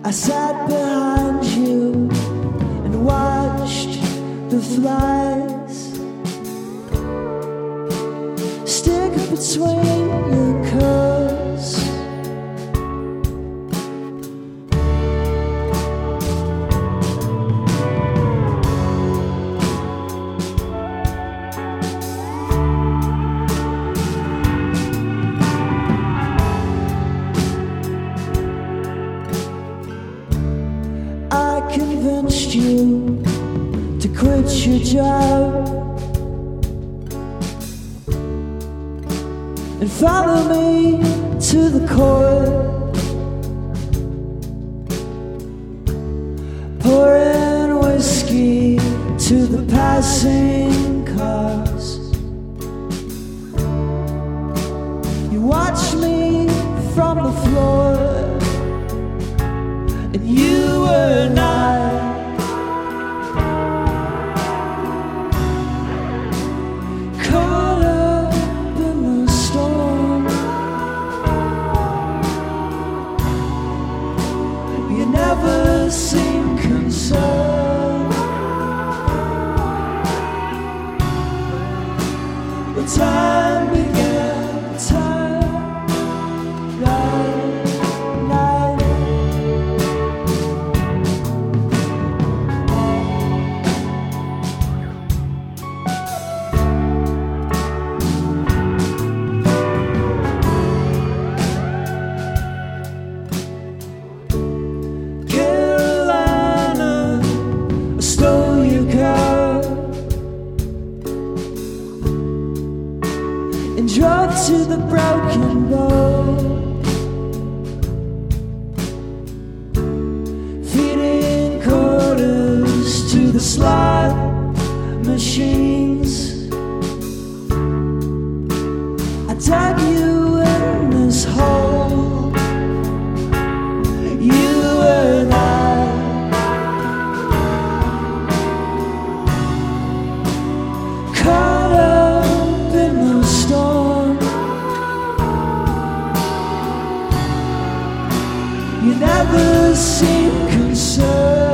I sat behind you and watched the flies stick between your curls. I convinced you to quit your job and follow me to the court, pouring whiskey to the passing cars. You watched me from the floor, and you were not caught up in the storm. You never seemed concerned. The time began to turn right night. Carolina, I stole your car and drove to the Broken Bow, feeding quarters to the slot machines. I dug you in this hole. You were not caught up in the storm. You never seemed concerned.